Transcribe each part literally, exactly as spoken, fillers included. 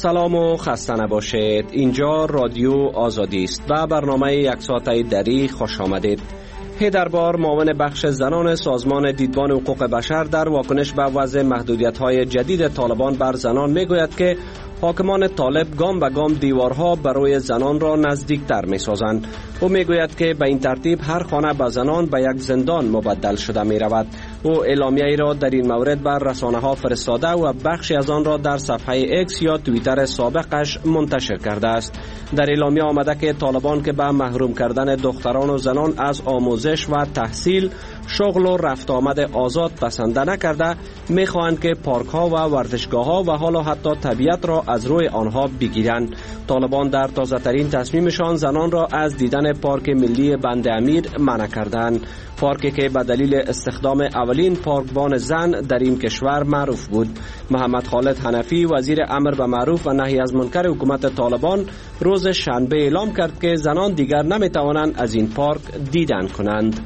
سلام و خسته نباشید. اینجا رادیو آزادی است و برنامه یک ساعته دری خوش آمدید. هیدربار معاون بخش زنان سازمان دیدبان حقوق بشر در واکنش به وضع محدودیت‌های جدید طالبان بر زنان میگوید که حاکمان طالب گام به گام دیوارها برای زنان را نزدیکتر می‌سازند. او میگوید که به این ترتیب هر خانه به زنان به یک زندان مبدل شده می‌رود. او اعلامیه‌ای را در این مورد بر رسانه‌ها فرستاده و بخشی از آن را در صفحه اکس یا توییتر سابقش منتشر کرده است. در اعلامیه آمده که طالبان که به محروم کردن دختران و زنان از آموزش و تحصیل، شغل و رفت آمد آزاد پسند نکرده، می‌خواهند که پارک‌ها و ورزشگاه‌ها و حالا حتی طبیعت را از روی آنها بگیرند. طالبان در تازه‌ترین تصمیمشان زنان را از دیدن پارک ملی بند امیر منع کردند. پارکی که به دلیل استخدام اولین پارکبان زن در این کشور معروف بود. محمد خالد حنفی وزیر امر به معروف و نهی از منکر حکومت طالبان روز شنبه اعلام کرد که زنان دیگر نمی‌توانند از این پارک دیدن کنند.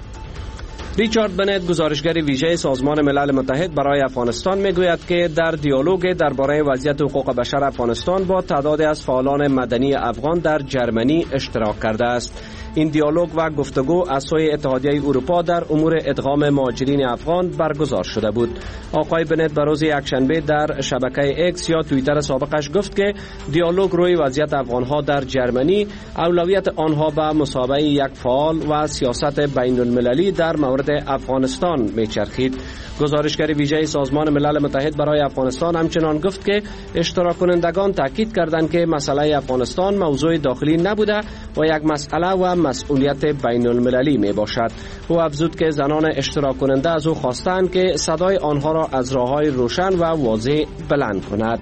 ریچارد بنت گزارشگر ویژه سازمان ملل متحد برای افغانستان میگوید که در دیالوگ درباره وضعیت حقوق بشر افغانستان با تعدادی از فعالان مدنی افغان در جرمنی اشتراک کرده است. این دیالوگ و گفتگو از سوی اتحادیه اروپا در امور ادغام مهاجرین افغان برگزار شده بود. آقای بنت به روز یکشنبه در شبکه اکس یا توییتر سابقش گفت که دیالوگ روی وضعیت افغانها در جرمنی اولویت آنها به مسابقه یک فعال و سیاست بین المللی در مورد افغانستان میچرخید. گزارشگر ویژه سازمان ملل متحد برای افغانستان همچنان گفت که اشتراک کنندگان تاکید کردند که مسئله افغانستان موضوع داخلی نبوده و یک مسئله و مسئولیت بین المللی می باشد. او افزود که زنان اشتراک کننده از او خواستند که صدای آنها را از راه‌های روشن و واضح بلند کند.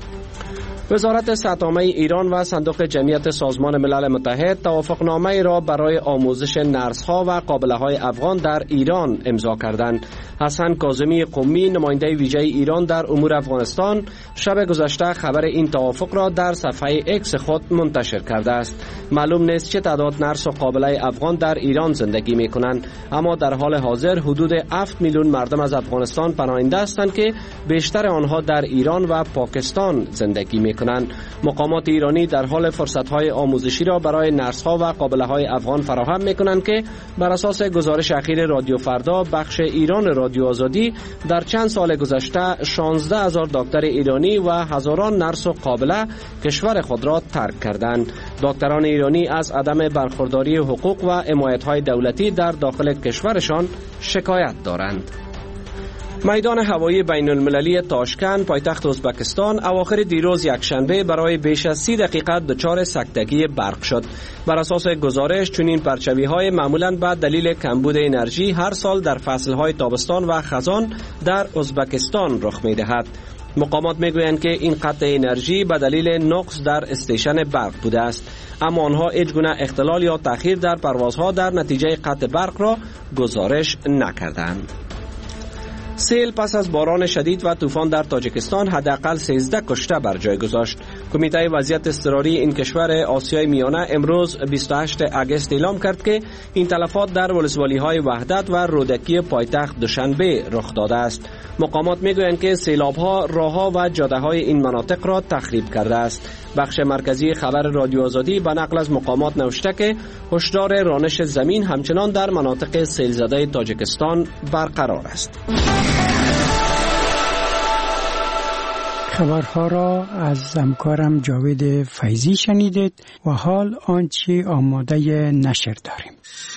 وزارت صحت‌عامه ایران و صندوق جمعیت سازمان ملل متحد توافقنامه را برای آموزش نرس‌ها و قابله‌های افغان در ایران امضا کردند. حسن کاظمی قمی نماینده ویژه ایران در امور افغانستان شب گذشته خبر این توافق را در صفحه اکس خود منتشر کرده است. معلوم نیست چه تعداد نرس و قابله افغان در ایران زندگی می‌کنند، اما در حال حاضر حدود هفت میلیون مردم از افغانستان پناهنده هستند که بیشتر آنها در ایران و پاکستان زندگی می‌کنند. کنند. مقامات ایرانی در حال فرصت‌های آموزشی را برای نرس‌ها و قابله‌های افغان فراهم می‌کنند که بر اساس گزارش اخیر رادیو فردا بخش ایران رادیو آزادی در چند سال گذشته شانزده هزار دکتر ایرانی و هزاران نرس و قابله کشور خود را ترک کردند. دکتران ایرانی از عدم برخورداری حقوق و حمایت‌های دولتی در داخل کشورشان شکایت دارند. میدان هوایی بین المللی تاشکند پایتخت ازبکستان اواخر دیروز یکشنبه برای بیش از سی دقیقه دچار سکتگی برق شد. بر اساس گزارش چنین پرچوی‌های معمولاً به دلیل کمبود انرژی هر سال در فصل‌های تابستان و خزان در ازبکستان رخ می‌دهد. مقامات میگویند که این قطع انرژی به دلیل نقص در استیشن برق بوده است، اما آنها هیچ گونه اختلال یا تأخیر در پروازها در نتیجه قطع برق را گزارش نکردند. سیل پس از باران شدید و طوفان در تاجیکستان حداقل سیزده کشته بر جای گذاشت. کمیته وضعیت اضطراری این کشور آسیای میانه امروز بیست و هشتم اگست اعلام کرد که این تلفات در ولسوالی‌های وحدت و رودکی پایتخت دوشنبه رخ داده است. مقامات میگویند که سیلاب‌ها راه‌ها و جاده‌های این مناطق را تخریب کرده است. بخش مرکزی خبر رادیو آزادی به نقل از مقامات نوشته که هشدار رانش زمین همچنان در مناطق سیل‌زده تاجیکستان برقرار است. خبرها را از همکارم جاوید فیضی شنیدید و حال آنچه آماده نشر داریم.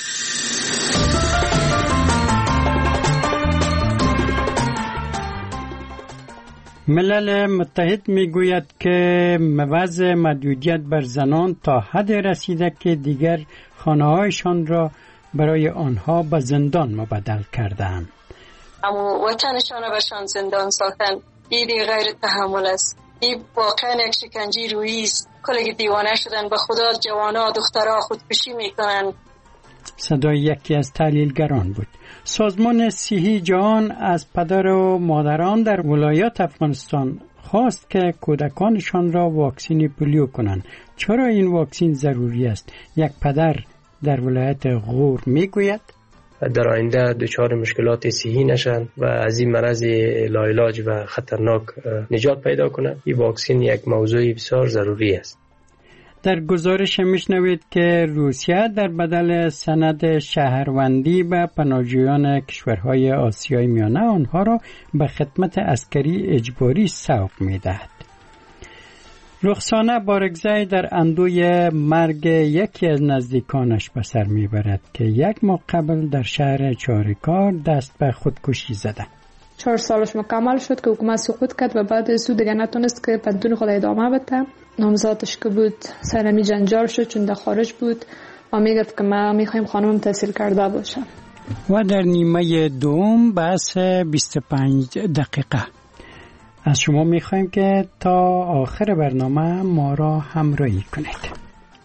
ملل متحد میگوید که وضع محدودیت بر زنان تا حد رسیده که دیگر خانه‌هایشان را برای آنها به زندان مبدل کردند. اما وطنشان را برشان زندان ساختن، این غیر تحمل است. این واقعا یک شکنجه روحی است. کلی دیوانه شدن، به خدا جوانا دخترها خودکشی میکنن. صدای یکی از تحلیلگران بود. سازمان صحی جهان از پدر و مادران در ولایات افغانستان خواست که کودکانشان را واکسین پولیو کنند. چرا این واکسین ضروری است؟ یک پدر در ولایت غور میگوید در آینده دچار مشکلات صحی نشن و از این مرض لاعلاج و خطرناک نجات پیدا کنند. این واکسن یک موضوع بسیار ضروری است. در گزارش میشنوید که روسیه در بدل سند شهروندی به پناهجویان کشورهای آسیای میانه آنها را به خدمت عسکری اجباری سوق میدهد. رخسانه بارگزای در اندوی مرگ یکی از نزدیکانش به سر میبرد که یک ماه قبل در شهر چاریکار دست به خودکشی زده. چهار سالش مکمل شد که حکومت سقوط کرد و بعد از دیگه نتونست که بدون خود ادامه بده. نامزادش که بود سرمی جنجال شد چون در خارج بود و میگفت که ما میخوایم خانم تحصیل کرده باشم. و در نیمه دوم بحث بیست و پنج دقیقه از شما میخوایم که تا آخر برنامه ما را همراهی کنید.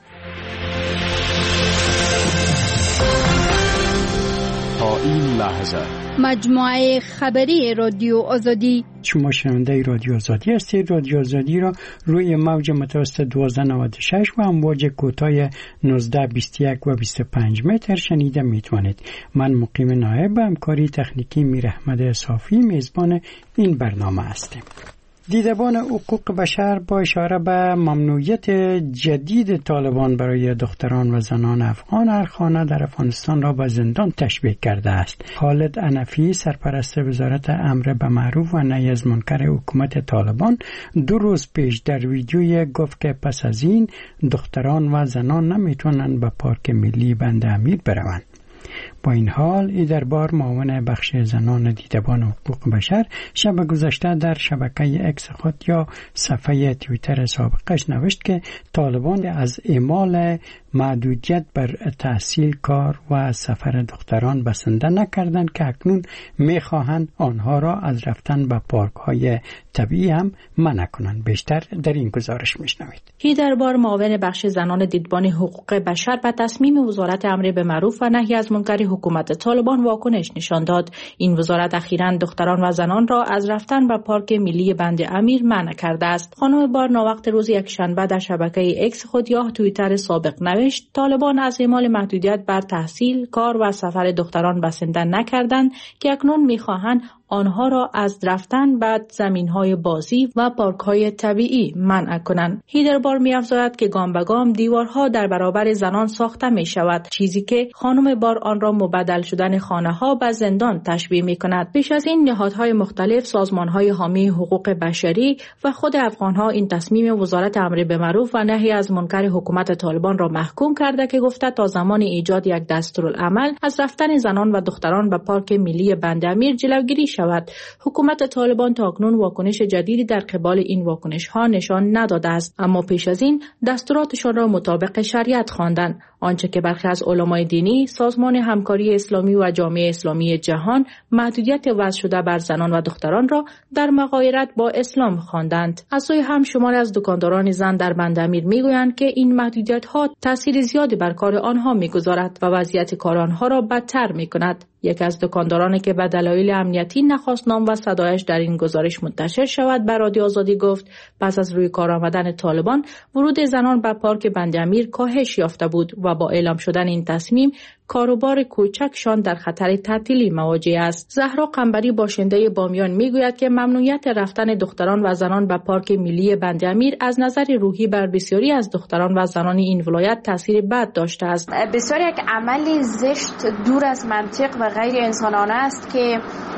تا این لحظه مجموعه خبری رادیو آزادی. شما شنونده رادیو آزادی هستید. رادیو آزادی را روی موج متوسط دوازده نود و شش و امواج کوتاه نوزده بیست و یک و بیست و پنج متر شنیده میتوانید. من مقیم نایب به همکاری تکنیکی میر احمد صافی میزبان این برنامه هستیم. دیدبان حقوق بشر با اشاره به ممنوعیت جدید طالبان برای دختران و زنان افغان هر خانه در افغانستان را به زندان تشبیه کرده است. خالد انفی سرپرست وزارت امر به معروف و نهی از منکر حکومت طالبان دو روز پیش در ویدیوی گفت که پس از این دختران و زنان نمیتونن به پارک ملی بند امیر بروند. با این حال ای دربار معاون بخش زنان دیدبان حقوق بشر شب گذشته در شبکه اکس خود یا صفحه توییتر سابقش نوشت که طالبان از اعمال محدودیت بر تحصیل، کار و سفر دختران بسنده نکردند که اکنون میخواهند آنها را از رفتن به پارک های طبیعی هم منع کنند. بیشتر در این گزارش میشنوید. ای دربار معاون بخش زنان دیدبان حقوق بشر به تصمیم وزارت امر به معروف و نهی از منکر حکومت طالبان واکنش نشان داد. این وزارت اخیراً دختران و زنان را از رفتن به پارک ملی بند امیر منع کرده است. خانم بار ناوقت روز یکشنبه در شبکه اکس خود یا توییتر سابق نوشت طالبان از اعمال محدودیت بر تحصیل، کار و سفر دختران بسنده نکردند که اکنون می‌خواهند آنها را از رفتن به زمین‌های بازی و پارک‌های طبیعی منع کنند. هیدربار می‌افزاید که گام به گام دیوارها در برابر زنان ساخته می‌شود، چیزی که خانم بار آن را مبدل شدن خانه‌ها به زندان تشبیه می‌کند. پیش از این نهادهای مختلف، سازمان‌های حامی حقوق بشری و خود افغان‌ها این تصمیم وزارت امر به معروف و نهی از منکر حکومت طالبان را محکوم کرده که گفته تا زمان ایجاد یک دستورالعمل از رفتن زنان و دختران به پارک ملی بند امیر جلوگیری شود. حکومت طالبان تا اکنون واکنش جدیدی در قبال این واکنش ها نشان نداده است، اما پیش از این دستوراتشان را مطابق شریعت خواندند، آنچه که برخی از علمای دینی، سازمان همکاری اسلامی و جامعه اسلامی جهان محدودیت وضع شده بر زنان و دختران را در مغایرت با اسلام خواندند. از سوی هم شماری از دکانداران زن در بند امیر میگویند که این محدودیت ها تاثیر زیادی بر کار آنها میگذارد و وضعیت کار آنها را بدتر میکند. یکی از دکاندارانی که به دلایل امنیتی نخواست نام و صدایش در این گزارش منتشر شود به رادیو آزادی گفت پس از روی کار آمدن طالبان ورود زنان به پارک بند امیر کاهش یافته بود و با اعلام شدن این تصمیم کاروبار کوچکشان در خطر تعطیلی مواجه است. زهرا قنبری باشنده بامیان میگوید که ممنوعیت رفتن دختران و زنان به پارک ملی بند امیر از نظر روحی بر بسیاری از دختران و زنان این ولایت تاثیر بد داشته است. بسیار یک عمل زشت دور از منطق و غیر انسانانه است که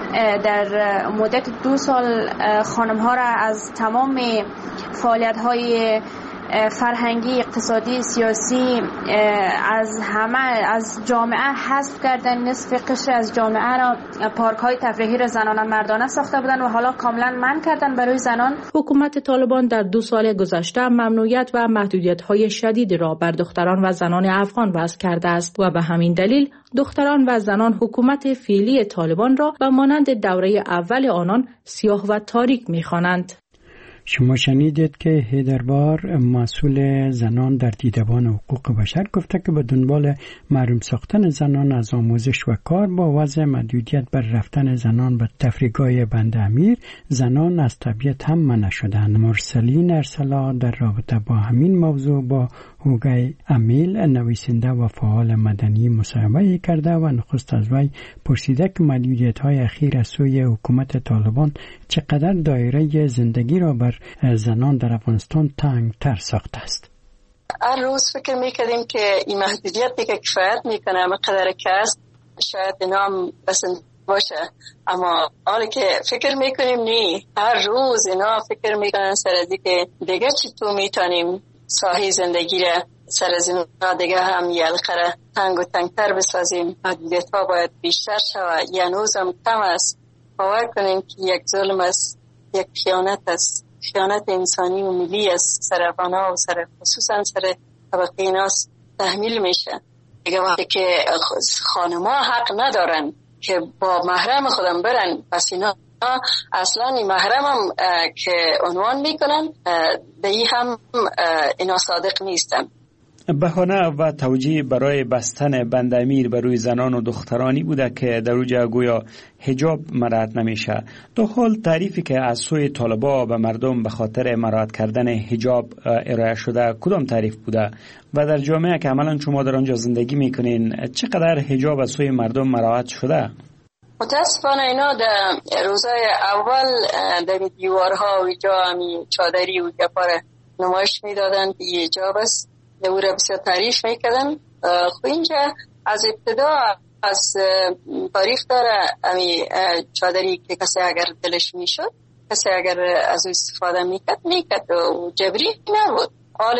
در مدت دو سال خانم ها را از تمام فعالیت های فرهنگی، اقتصادی، سیاسی از همه از جامعه حذف کردن. نصف قشر از جامعه را پارک های تفریحی را زنانه مردانه ساخته بودند و حالا کاملا منع کردن برای زنان. حکومت طالبان در دو سال گذشته ممنوعیت و محدودیت های شدید را بر دختران و زنان افغان وضع کرده است و به همین دلیل دختران و زنان حکومت فعلی طالبان را به مانند دوره اول آنان سیاه و تاریک می‌خوانند. شما شنیدید که هیدربار مسئول زنان در دیدبان حقوق بشر گفته که به دنبال محروم ساختن زنان از آموزش و کار با وضع محدودیت بر رفتن زنان به تفریحگاه بند امیر، زنان از طبیعت هم منع شدند. مرسلین ارسلا در رابطه با همین موضوع با هوگای امیل نویسنده و فعال مدنی مصاحبه کرده و نخست از وی پرسیده که محدودیت‌های اخیر از سوی حکومت طالبان چقدر دایره زندگی را بر زنان در افغانستان تنگ‌تر ساخته است. هر روز فکر می‌کردیم که این محدودیتی که کفایت می‌کنه مقدار کس شاید نام بسنده باشه، اما حالی که فکر می‌کنیم نه، هر روز اینا فکر می‌کنن سر از که دیگه چطور می‌تونیم ساحه زندگی را سر از اینا دیگه هم یلقره تنگ و تنگتر بسازیم. محدودیت ها باید بیشتر شود، یه نوز هم کم است. باور کنیم که یک ظلم است، یک خیانت است، خیانت انسانی و ملی است سر افغان‌ها و سر خصوصا سر طبقه ایناست تحمیل میشه. دیگه وقتی که خانم‌ها حق ندارن که با محرم خودم برن، پس اینا اصلا این محرم هم که عنوان میکنن دیگه هم اینا صادق نیستن. بهانه و توجیه برای بستن بند امیر بر روی زنان و دخترانی بوده که در اوجه گویا حجاب مراعات نمیشه. در حال تعریفی که از سوی طالبا به مردم به خاطر مراعات کردن حجاب ارائه شده کدام تعریف بوده و در جامعه که عملا شما در آنجا زندگی میکنین چقدر حجاب از سوی مردم مراعات شده؟ متاسفانه اینا در روزای اول در دیوارها و جا همی چادری و گپار نمایش میدادن که یه حجاب است، در او را بسیار تعریف میکردن. خب اینجا از ابتدا از تاریخ داره همی چادری که کسی اگر دلش میشد، کسی اگر از او استفاده میکرد میکرد و جبری نبود. حال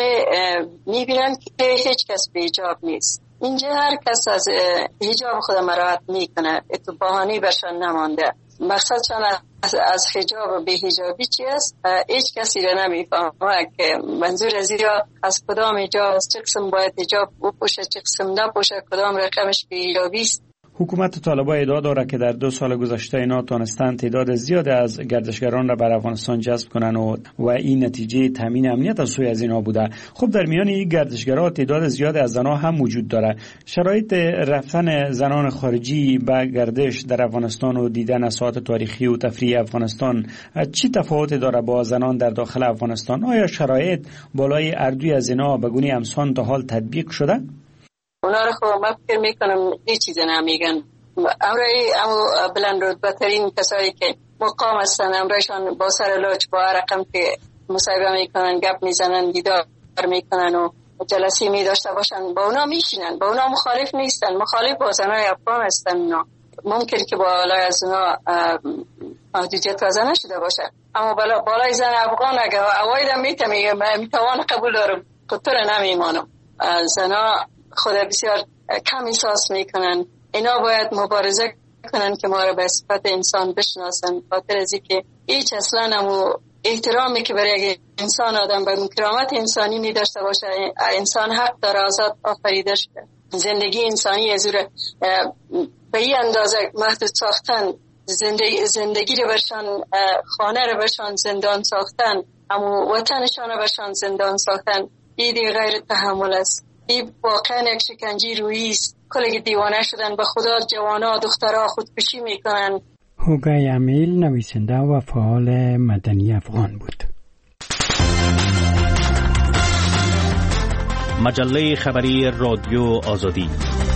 میبینن که هیچ کس به حجاب نیست. اینجا هر کس از حجاب خود مراعات میکنه، اتو بهانه‌ای برشان نمانده. مقصدشان از حجاب به حجابی چی است؟ هیچ کسی را نمیفهمه که منظور از اینجا از کدام حجاب است، چه قسم باید حجاب بپوشه، چه قسم نپوشه، کدام رقمش به حجابی است. حکومت طالبان ادعا دارد که در دو سال گذشته اینا تانستند تعداد زیاد از گردشگران را بر افغانستان جذب کنند و, و این نتیجه تامین امنیت از سوی از اینا بوده. خب در میان این گردشگران تعداد زیاد از زنان هم وجود داره. شرایط رفتن زنان خارجی به گردش در افغانستان و دیدن اساطیر تاریخی و تفریحی افغانستان چی تفاوتی داره با زنان در داخل افغانستان؟ آیا شرایط بالای اردوی از اینا به گونه امسان تا حال تطبیق شده؟ اونا رو خب من فکر میکنم هیچ چیز نمیگن. امرای امو بلند رتبه ترین کسایی که مقام هستن امرایشان با سر لاچ با رقم که مصاحبه میکنن، گپ میزنن، دیدار میکنن و جلسه میداشته باشن، با اونا میشینن، با اونا مخالف نیستن، مخالف با زنای افغان هستن. اونا ممکن که بالای از اونا محدودیت وضع نشده باشه، اما بالای زن افغان اگه اوایدم میتوان قبول دارم، خطور نمیمانم. زنا خود بسیار کم احساس میکنن. اینا باید مبارزه کنن که ما را به صفت انسان بشناسن، خاطر از اینکه هیچ اصلا همو احترامی که برای انسان آدم به کرامت انسانی می داشته باشه. انسان حق داره آزاد آفریده شده. زندگی انسانی از او به این اندازه محدود ساختن، زندگی, زندگی رو برشان، خانه رو برشان زندان ساختن، اما وطنشان رو برشان زندان ساختن، این دیگه غیر تحمل است. این واقعا یک شکنجه رویی است. کلی دیوانه شدن، به خدا جوانا دخترها خودکشی میکنن. هوگای امیل نویسنده و فعال مدنی افغان بود. مجله خبری رادیو آزادی.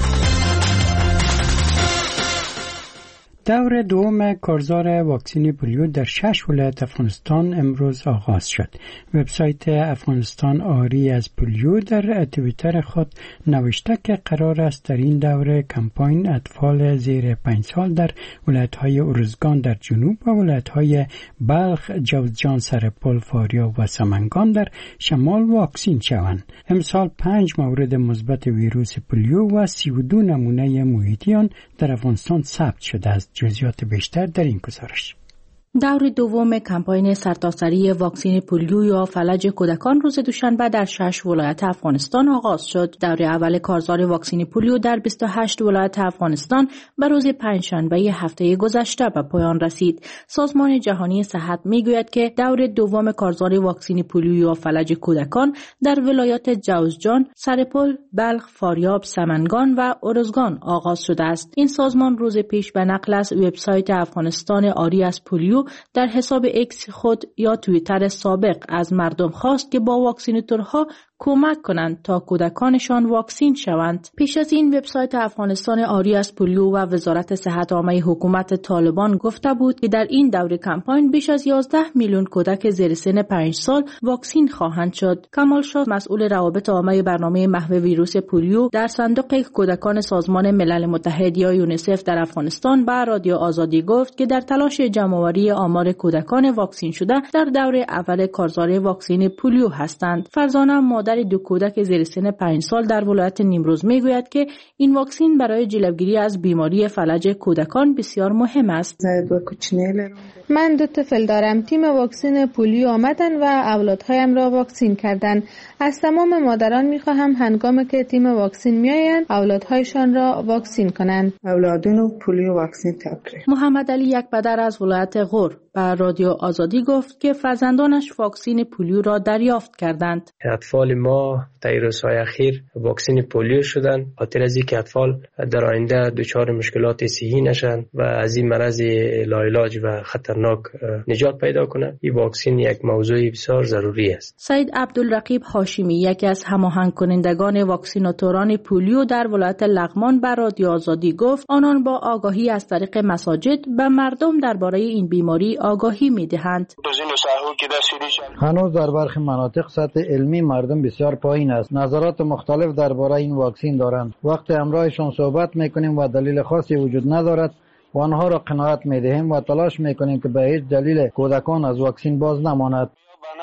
دور دوم کارزار واکسن پولیو در شش ولایت افغانستان امروز آغاز شد. وبسایت افغانستان آری از پولیو در توییتر خود نوشته که قرار است در این دوره کمپاین اطفال زیر پنج سال در ولایت‌های ارزگان در جنوب و ولایت‌های بلخ، جوزجان، سرپل، فاریاب و سمنگان در شمال واکسین شوند. امسال پنج مورد مثبت ویروس پولیو و سی و دو نمونه محیطی آن در افغانستان ثبت شده است. جزئیات بیشتر در این گزارش. دور دوم کمپاین سرتاسری واکسن پولیو یا فلج کودکان روز دوشنبه در شش ولایت افغانستان آغاز شد. دور اول کارزار واکسن پولیو در بیست و هشت ولایت افغانستان به روز پنجشنبه هفته گذشته به پایان رسید. سازمان جهانی صحت میگوید که دور دوم کارزار واکسن پولیو یا فلج کودکان در ولایات جوزجان، سرپل، بلخ، فاریاب، سمنگان و ارزگان آغاز شده است. این سازمان روز پیش به نقل از وبسایت افغانستان آری از پولیو در حساب ایکس خود یا توییتر سابق از مردم خواست که با واکسیناتورها کمک کنند تا کودکانشان واکسین شوند. پیش از این وبسایت افغانستان آری از پولیو و وزارت صحت عامه حکومت طالبان گفته بود که در این دوره کمپاین بیش از یازده میلیون کودک زیر سن پنج سال واکسین خواهند شد. کمال شاه مسئول روابط عامه برنامه محو ویروس پولیو در صندوق کودکان سازمان ملل متحد یا یونیسف در افغانستان به رادیو آزادی گفت که در تلاش جمع‌آوری آمار کودکان واکسین شده در دوره اول کارزار واکسن پولیو هستند. فرزانه مادر دو کودک زیر سن پنج سال در ولایت نیمروز میگوید که این واکسن برای جلوگیری از بیماری فلج کودکان بسیار مهم است. من دو طفل دارم. تیم واکسن پولیو آمدن و اولادهایم را واکسین کردند. از تمام مادران میخواهم هنگامی که تیم واکسن میآیند اولادهایشان را واکسین کنند. اولادونو پولیو واکسن تبریک. محمد علی یک پدر از ولایت غور به رادیو آزادی گفت که فرزندانش واکسن پولیو را دریافت کردند. اطفال ما در روزهای اخیر واکسن پولیو شدند، خاطر از اینکه اطفال در آینده دچار مشکلات صحی نشن و از این مرض لاعلاج و خطرناک نجات پیدا کنند. این واکسن یک موضوع بسیار ضروری است. سید عبدالرقیب هاشمی یکی از هماهنگ کنندگان واکسیناتوران پولیو در ولایت لغمان به رادیو آزادی گفت آنان با آگاهی از طریق مساجد به مردم درباره این بیماری آگاهی می‌دهند. هنوز در برخی مناطق سطح علمی مردم بسیار پایین است. نظرات مختلف درباره این واکسن دارند. وقتی همراهشان صحبت می‌کنیم و دلیل خاصی وجود ندارد و آنها را قناعت می‌دهیم و تلاش می‌کنیم که به هیچ دلیل کودکان از واکسن باز نماند.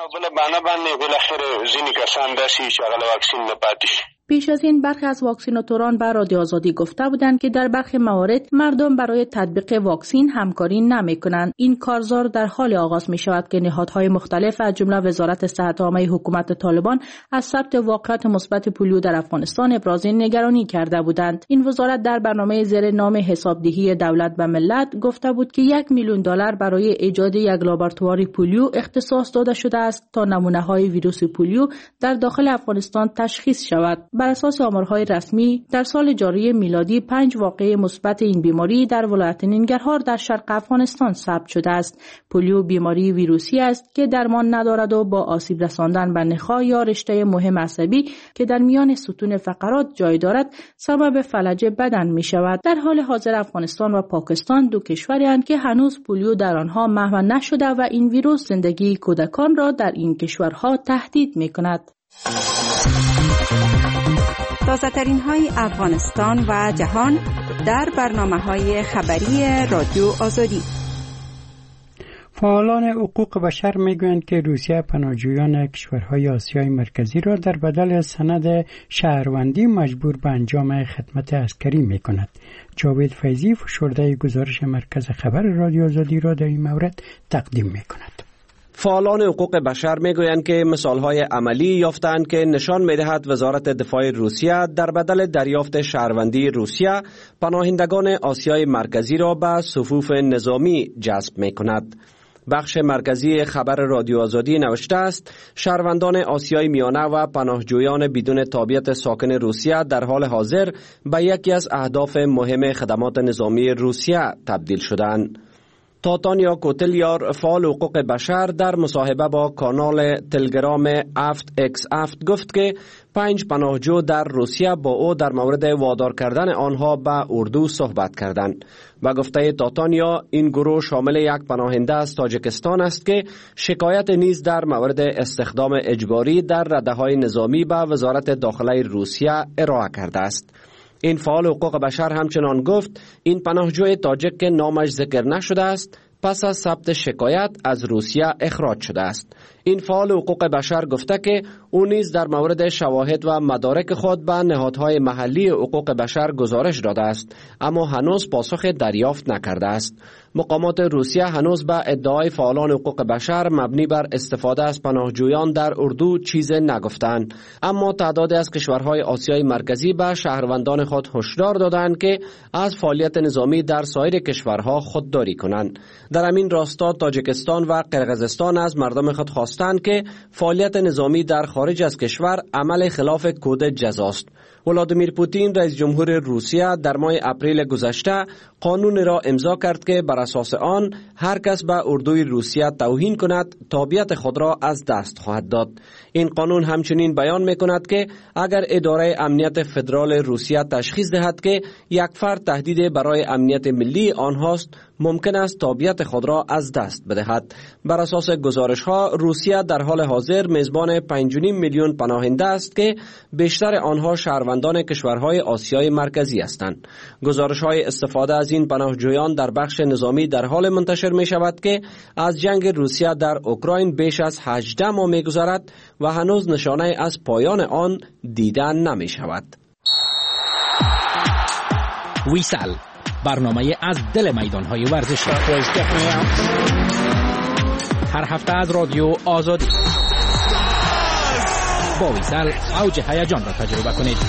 پیش از این برخی از واکسیناتوران به رادیو آزادی گفته بودند که در برخی موارد مردم برای تطبیق واکسن همکاری نمی‌کنند. این کارزار در حال آغاز می شود که نهادهای مختلف از جمله وزارت صحت عامه حکومت طالبان از ثبت واقعات مثبت پولیو در افغانستان ابراز نگرانی کرده بودند. این وزارت در برنامه زیر نام حسابدهی دولت به ملت گفته بود که یک میلیون دلار برای ایجاد یک لابراتوار پولیو اختصاص داده شده است تا نمونه‌های ویروس پولیو در داخل افغانستان تشخیص شود. بر اساس آمارهای رسمی در سال جاری میلادی پنج واقعه مثبت این بیماری در ولایت ننگرهار در شرق افغانستان ثبت شده است. پولیو بیماری ویروسی است که درمان ندارد و با آسیب رساندن به نخاع یا رشته مهم عصبی که در میان ستون فقرات جای دارد سبب فلج بدن می شود. در حال حاضر افغانستان و پاکستان دو کشوری هستند که هنوز پولیو در آنها محو نشده و این ویروس زندگی کودکان را در این کشورها تهدید می کند. تازه ترین های افغانستان و جهان در برنامه های خبری رادیو آزادی. فعالان حقوق بشر میگویند که روسیه پناهجویان کشورهای آسیای مرکزی را در بدل سند شهروندی مجبور به انجام خدمت عسکری میکند. جاوید فیضی فشرده گزارش مرکز خبر رادیو آزادی را در این مورد تقدیم میکند. فعالان حقوق بشر میگویند که مثالهای عملی یافتند که نشان میدهد وزارت دفاع روسیه در بدل دریافت شهروندی روسیه پناهندگان آسیای مرکزی را به صفوف نظامی جذب میکند. بخش مرکزی خبر رادیو آزادی نوشته است شهروندان آسیای میانه و پناهجویان بدون تابعیت ساکن روسیه در حال حاضر به یکی از اهداف مهم خدمات نظامی روسیه تبدیل شدند. تاتانیا کوتلیار فعال حقوق بشر در مصاحبه با کانال تلگرام افت اکس افت گفت که پنج پناهجو در روسیه با او در مورد وادار کردن آنها به اردو صحبت کردند. و گفته تاتانیا این گروه شامل یک پناهنده از تاجیکستان است که شکایت نیز در مورد استخدام اجباری در رده‌های نظامی به وزارت داخله روسیه ارائه کرده است. این فعال حقوق بشر همچنان گفت این پناهجوی تاجیک که نامش ذکر نشده است پس از ثبت شکایت از روسیه اخراج شده است. این فعال حقوق بشر گفته که او نیز در مورد شواهد و مدارک خود به نهادهای محلی حقوق بشر گزارش داده است، اما هنوز پاسخ دریافت نکرده است. مقامات روسیه هنوز به ادعای فعالان حقوق بشر مبنی بر استفاده از پناهجویان در اردو چیز نگفتند، اما تعدادی از کشورهای آسیای مرکزی به شهروندان خود هشدار دادند که از فعالیت نظامی در سایر کشورها خودداری کنند. در همین راستا تاجیکستان و قرقیزستان از مردم خود خواستند که فعالیت نظامی در خارج از کشور عمل خلاف کد جزاست. ولادیمیر پوتین رئیس جمهور روسیه در ماه اپریل گذشته قانون را امضا کرد که بر اساس آن هر کس به اردوی روسیه توهین کند تابعیت خود را از دست خواهد داد. این قانون همچنین بیان می‌کند که اگر اداره امنیت فدرال روسیه تشخیص دهد که یک فرد تهدید برای امنیت ملی آنهاست، ممکن است تابعیت خود را از دست بدهد. بر اساس گزارش‌ها روسیه در حال حاضر میزبان پنج و نیم میلیون پناهنده است که بیشتر آنها شهروندان کشورهای آسیای مرکزی هستند. گزارش‌های استفاده از این پناهجویان در بخش نظامی در حال منتشر می شود که از جنگ روسیه در اوکراین بیش از هجده ماه می گذرد و هنوز نشانه از پایان آن دیده نمی شود. ویسال، برنامه از دل میدان‌های ورزشی، هر هفته از رادیو آزادی. با ویسال اوج هیجان را تجربه کنید.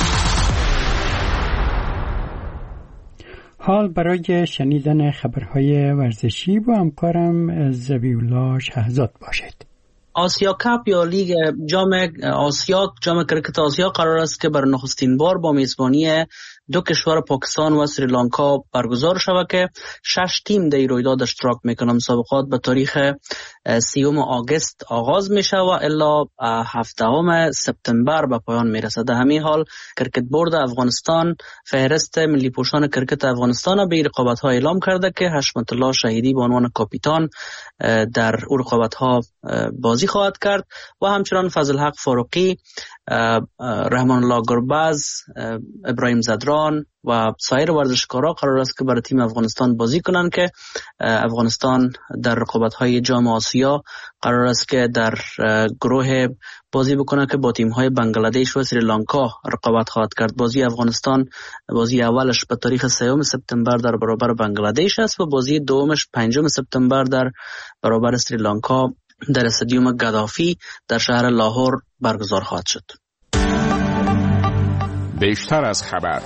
حال برای شنیدن خبرهای ورزشی با همکارم ذبیح‌الله شهزاد باشید. آسیا کاپ یا لیگ جام آسیا، جام کرکت آسیا قرار است که بر نخستین بار با میزبانی دو کشور پاکستان و سریلانکا برگزار شود که شش تیم در رویداد اشتراک میکنند. مسابقات به تاریخ سیوم آگوست آغاز میشه و الا هفدهم سپتامبر به پایان میرسد. در همین حال کرکت بورد افغانستان فهرست ملی پوشان کرکت افغانستان به رقابت ها اعلام کرده که حشمت الله شهیدی به عنوان کاپیتان در اون رقابت ها بازی خواهد کرد و همچنان فضل حق فاروقی، رحمان الله گربز، ابراهیم زدران و سایر ورزشکارا قرار است که برای تیم افغانستان بازی کنند که افغانستان در رقابت‌های جام آسیا قرار است که در گروه بازی بکنه که با تیم‌های بنگلادش و سریلانکا رقابت خواهد کرد. بازی افغانستان بازی اولش به تاریخ سوم سپتامبر در برابر بنگلادش است و بازی دومش پنجم سپتامبر در برابر سریلانکا در استادیوم گدافی در شهر لاهور برگزار خواهد شد. بیشتر از خبر.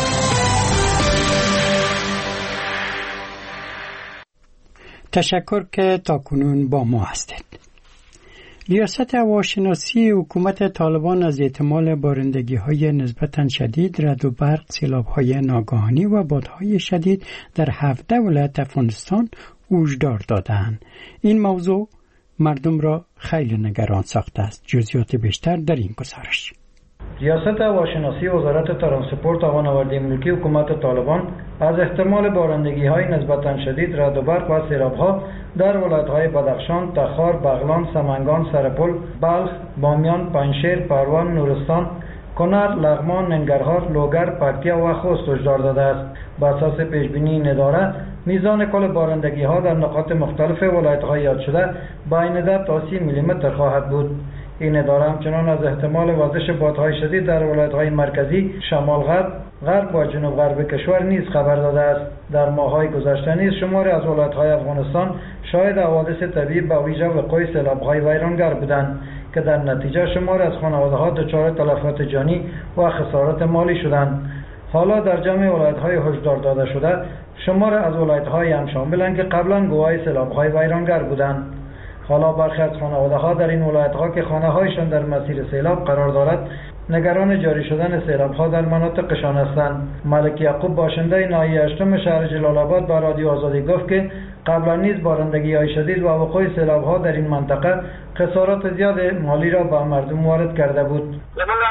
تشکر که تاکنون با ما هستید. ریاست هواشناسی حکومت طالبان از احتمال بارندگی‌های نسبتاً شدید، رعد و برق، سیلاب‌های ناگهانی و بادهای شدید در هفده ولایت افغانستان هشدار دادند. این موضوع مردم را خیلی نگران ساخته است. جزئیات بیشتر در این گزارش. ریاست هواشناسی وزارت ترانسپورت و فناوری ملکی حکومت طالبان از احتمال بارندگی‌های نسبتاً شدید، رعد و برق و سیلاب‌ها در ولایت‌های بدخشان، تخار، بغلان، سمنگان، سرپل، بلخ، بامیان، پنجشیر، پروان، نورستان، کنر، لغمان، ننگرهار، لوگر، پکتیا و خوست هشدار داده است. بر اساس پیشبینی این اداره میزان کل بارندگی‌ها در نقاط مختلف ولایت‌های یاد شده بین ده تا سی میلیمتر خواهد بود. این اداره همچنان از احتمال وزش بادهای شدید در ولایت‌های مرکزی، شمال غرب، غرب و جنوب غرب کشور نیز خبر داده است. در ماه‌های گذشته نیز شماری از ولایت‌های افغانستان شاهد حوادث طبیعی به ویژه وقوع سیلاب‌های ویرانگر بودند که در نتیجه شماری از خانواده‌ها دچار تلفات جانی و خسارات مالی شدند. حالا در جمع ولایت‌های هشدار داده شده شمار از ولایت‌های هم شاملند که قبلا گواه سیلاب‌های ویرانگر بودند. حالا برخی از خانواده‌ها در این ولایت‌ها که خانه‌هایشان در مسیر سیلاب قرار دارد نگران جاری شدن سیلاب‌ها در مناطقشان هستند. ملک یعقوب باشنده ناحیه هشتم شهر جلال آباد با رادیو آزادی گفت که قبلا نیز بارندگی‌های شدید و وقوع سیلاب‌ها در این منطقه خسارات زیاد مالی را به مردم وارد کرده بود.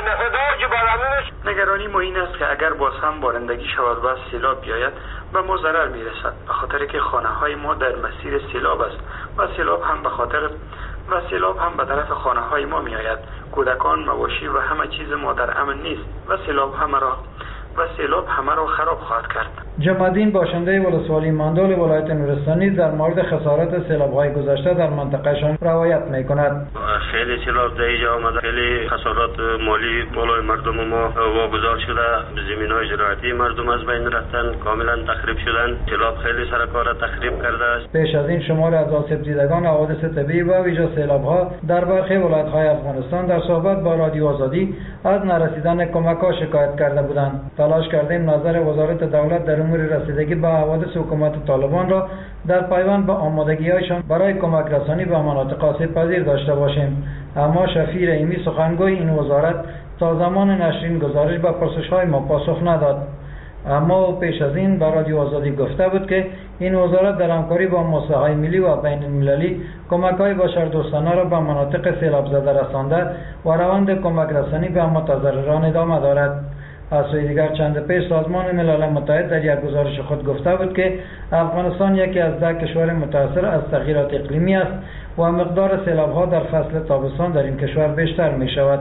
نگرانی ما این است که اگر باز هم بارندگی شود و سیلاب بیاید به ما ضرر میرسد، به خاطر که خانه‌های ما در مسیر سیلاب است و سیلاب هم به خاطر و سیلاب هم به طرف خانه‌های ما میآید. کودکان، مواشی و همه چیز ما در امن نیست و سیلاب همه را و سیلاب همه را خراب خواهد کرد. جمع‌الدین باشنده ولسوالی ماندول ولایت نورستانی در مورد خسارات سیلاب‌های گذشته در منطقهشان روایت می‌کند. خیلی سیلاب در اینجا آمده، خیلی خسارات مالی بالای مردم ما واگذار شده، زمین‌های زراعتی مردم از بین رفتن، کاملا تخریب شدن. سیلاب خیلی سرکار تخریب کرده است. پیش از این شمار از آسیب دیدگان حوادث طبیعی و ویژه سیلاب‌ها در برخی ولایت‌های افغانستان در صحبت با رادیو آزادی از نرسیدن کمک‌ها شکایت کرده بودند. تلاش کردیم نظر وزارت دولت در امور رسیدگی به حوادث حکومت طالبان را در پیوند با آمادگی‌هایشان برای کمک رسانی به مناطق آسیب پذیر داشته باشیم، اما شفیع رحیمی سخنگوی این وزارت تا زمان نشرین گزارش به پرسش‌های ما پاسخ نداد. اما پیش از این به رادیو آزادی گفته بود که این وزارت در همکاری با مؤسسه‌های ملی و بین المللی کمک‌های بشردوستانه را به مناطق سیلاب زده رسانده و روند کمک رسانی به متضرران ادامه دارد. از سوی دیگر چند پیش سازمان ملل متحد در یک گزارش خود گفته بود که افغانستان یکی از ده کشور متاثر از تغییرات اقلیمی است و مقدار سیلاب‌ها در فصل تابستان در این کشور بیشتر می شود.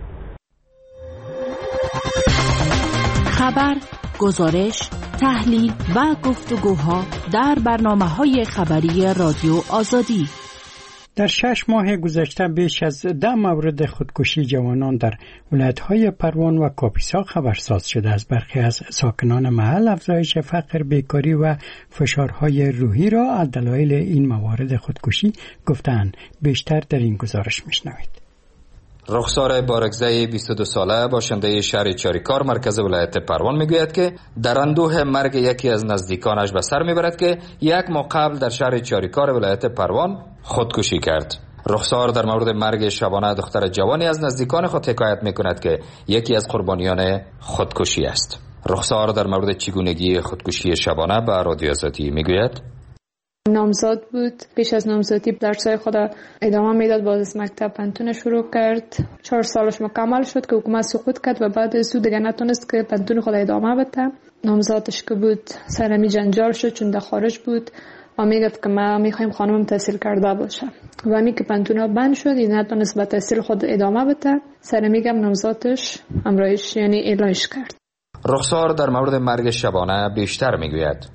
خبر، گزارش، تحلیل و گفتگوها در برنامه‌های خبری رادیو آزادی. در شش ماه گذشته بیش از ده مورد خودکشی جوانان در ولایت‌های پروان و کاپیسا خبرساز شده است. برخی از ساکنان محل افزایش فقر، بیکاری و فشارهای روحی را از دلایل این موارد خودکشی گفتند. بیشتر در این گزارش میشنوید. رخسار بارگزای بیست و دو ساله باشنده شهر چاریکار مرکز ولایت پروان میگوید که در اندوه مرگ یکی از نزدیکانش به سر میبرد که یک ماه قبل در شهر چاریکار ولایت پروان خودکشی کرد. رخسار در مورد مرگ شبانه دختر جوانی از نزدیکان خود حکایت میکند که یکی از قربانیان خودکشی است. رخسار در مورد چگونگی خودکشی شبانه به رادیو آزادی میگوید: نامزاد بود، پیش از نامزدی درسای خود ادامه میداد، باز از مکتب پنتون شروع کرد. چهار سالش مکمل شد که حکومت سقوط کرد و بعد از او دیگه نتونست که پنتون خود ادامه بده. نامزادش که بود سرمی جنجال شد چون در خارج بود و میگفت که ما میخوایم خانمم تحصیل کرده باشه و امی که پنتون بند شد این نتونست به تحصیل خود ادامه بده. سرمی گم نامزادش امرایش یعنی اعلانش کرد. رخسار در مورد مرگ شبانه بیشتر میگوید: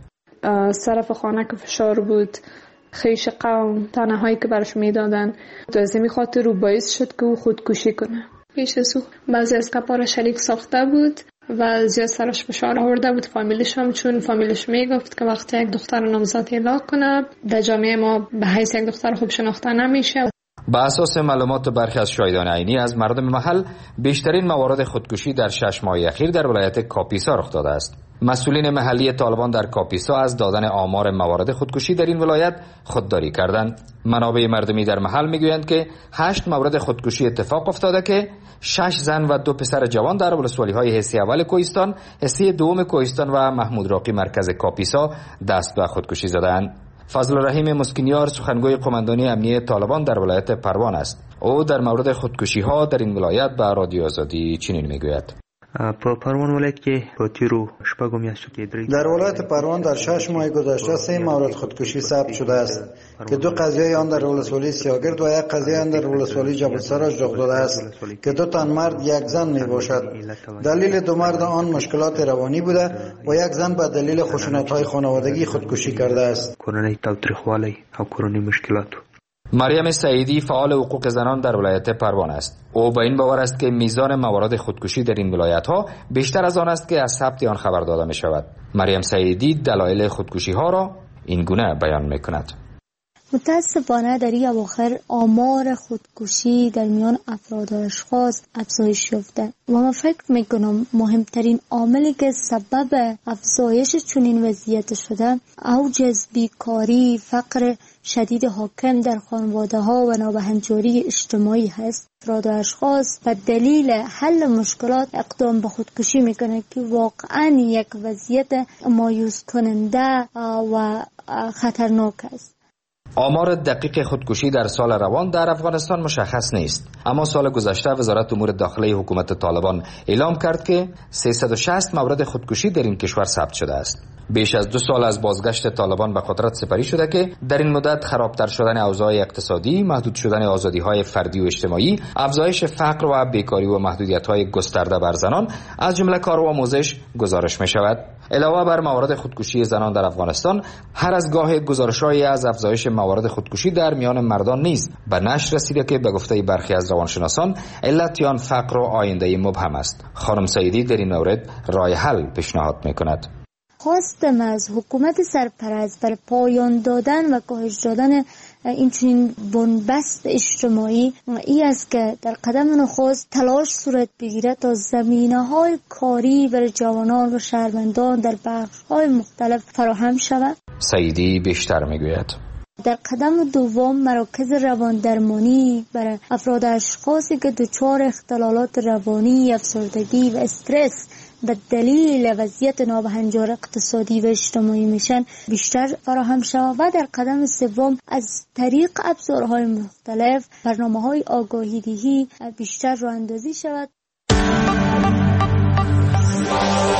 صرف خانه که فشار بود، خیش قوم، تنهایی که برش میدادن، از این خاطر رو باعث شد که او خودکشی کنه. پیش از او بعضی از کپار شریک ساخته بود و زیاد سرش فشار آورده بود فامیلش هم، چون فامیلش میگفت که وقتی یک دختر نامزد اعلام کنه در جامعه ما به حیث یک دختر خوب شناخته نمیشه. به اساس معلومات برخی از شاهدان عینی از مردم محل، بیشترین موارد خودکشی در شش ماه اخیر در ولایت کاپیسا رخ داده است. مسئولین محلی طالبان در کاپیسا از دادن آمار موارد خودکشی در این ولایت خودداری کردند. منابع مردمی در محل میگویند که هشت مورد خودکشی اتفاق افتاده که شش زن و دو پسر جوان در ولسوالی‌های حصه اول کوهستان، حصه دوم کوهستان و محمود راقی مرکز کاپیسا دست به خودکشی زدند. فضل الرحیم مسکینیار سخنگوی قماندانی امنیه طالبان در ولایت پروان است. او در مورد خودکشی ها در این ولایت به رادیو آزادی چنین میگوید: په پروان ولایت کې په تیرو شپږو میاشتو کې درې در ولایت پروان در شش ماه گذشته سه مورد خودکشی ثبت شده است که دو قضیه آن در ولسوالی سیاگرد و یک قضیه آن در ولسوالی جبل سراج رخ داده است که دو تن مرد یک زن می باشد. دلیل دو مرد آن مشکلات روانی بوده و یک زن به دلیل خشونت‌های خانوادگی خودکشی کرده است. کورنۍ تاوتریخوالی او کورنۍ مشکلات. مریم سعیدی فعال حقوق زنان در ولایت پروان است. او به این باور است که میزان موارد خودکشی در این ولایت ها بیشتر از آن است که از ثبت آن خبر داده می شود. مریم سعیدی دلایل خودکشی ها را این گونه بیان می کند: متاسفانه در این اواخر آمار خودکشی در میان افراد و اشخاص افزایش یافته و من فکر میکنم مهمترین عاملی که سبب افزایش چنین وضعیت شده اوج از بیکاری، فقر شدید حاکم در خانواده ها و نابهنجاری اجتماعی هست. افراد و اشخاص به دلیل حل مشکلات اقدام به خودکشی میکنند که واقعا یک وضعیت مایوس کننده و خطرناک است. آمار دقیق خودکشی در سال روان در افغانستان مشخص نیست، اما سال گذشته وزارت امور داخلی حکومت طالبان اعلام کرد که سیصد و شصت مورد خودکشی در این کشور ثبت شده است. بیش از دو سال از بازگشت طالبان به قدرت سپری شده که در این مدت خرابتر شدن اوضاع اقتصادی، محدود شدن آزادی‌های فردی و اجتماعی، افزایش فقر و بیکاری و محدودیت‌های گسترده بر زنان از جمله کار و آموزش گزارش می‌شود. علاوه بر موارد خودکشی زنان در افغانستان، هر از گاه گزارش‌هایی از افزایش موارد خودکشی در میان مردان نیز به نشر رسیده که به گفته برخی از روانشناسان علت آن فقر و آینده مبهم است. خانم سعیدی در این مورد راه حل پیشنهاد می‌کند. خواستم از حکومت سرپرست بر پایان دادن و کاهش دادن این چنین بنبست اجتماعی ای است که در قدم نخست تلاش صورت بگیرد تا زمینه‌های کاری بر جوانان و شهروندان در بخش‌های مختلف فراهم شود. سعیدی بیشتر میگوید. در قدم دوم مراکز روان درمانی برای افراد اشخاصی که دچار اختلالات روانی، افسردگی و استرس به دلیل وضعیت نابهنجار اقتصادی و اجتماعی میشن بیشتر فراهم شود و در قدم سوم از طریق ابزارهای مختلف برنامه‌های آگاهی‌دهی بیشتر راه اندازی شود.